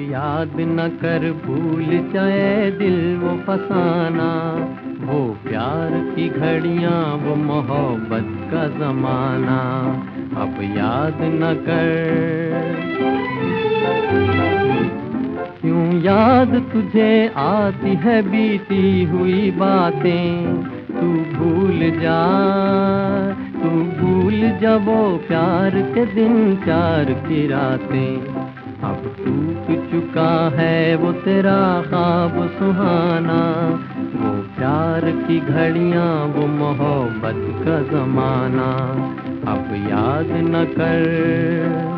याद न कर भूल जाए दिल वो फसाना, वो प्यार की घड़ियां वो मोहब्बत का जमाना, अब याद न कर। क्यों याद तुझे आती है बीती हुई बातें, तू भूल जा, तू भूल जा वो प्यार के दिन प्यार की रातें, अब टूट चुका है वो तेरा ख्वाब सुहाना, वो प्यार की घड़ियां वो मोहब्बत का जमाना, अब याद न कर।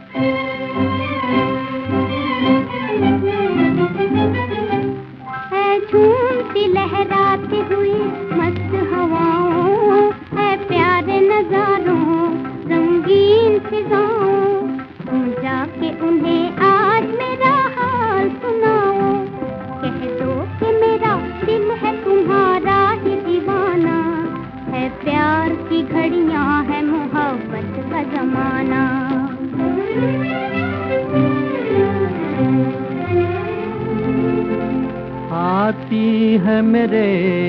झूमती लहराती हुई मस्त हवाओं, है प्यारे नजारों रंगीन फिजाओं, तुम जाके उन्हें आज मेरा हाल सुनाओ, कह दो कि मेरा दिल है तुम्हारा ही दीवाना, है प्यार की घड़ियां है मोहब्बत का जमाना। आती है मेरे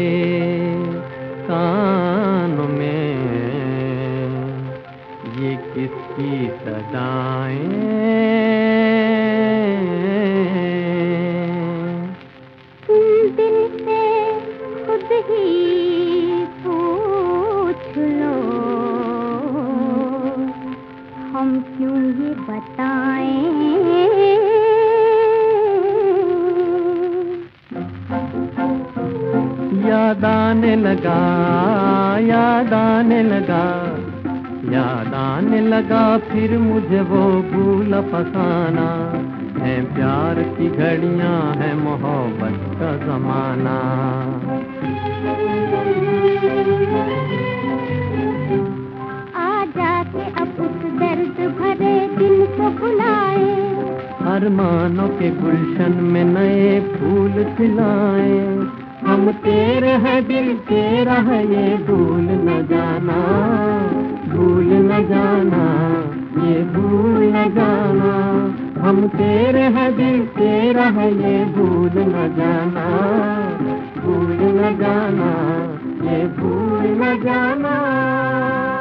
कानों में ये किसकी सदाएं, तुम दिल से खुद ही पूछ लो, हम क्यों ये बताएं। याद आने लगा, याद आने लगा, याद आने लगा फिर मुझे वो भूल फसाना, है प्यार की घड़ियां है मोहब्बत का जमाना। आ जाके अब उस दर्द भरे दिल को बुलाए, अरमानों के गुलशन में नए फूल खिलाए, हम तेरे हैं दिल तेरा है ये भूल न जाना, भूल न जाना, ये भूल न जाना, हम तेरे हैं दिल तेरा है ये भूल न जाना, भूल न जाना, ये भूल न जाना।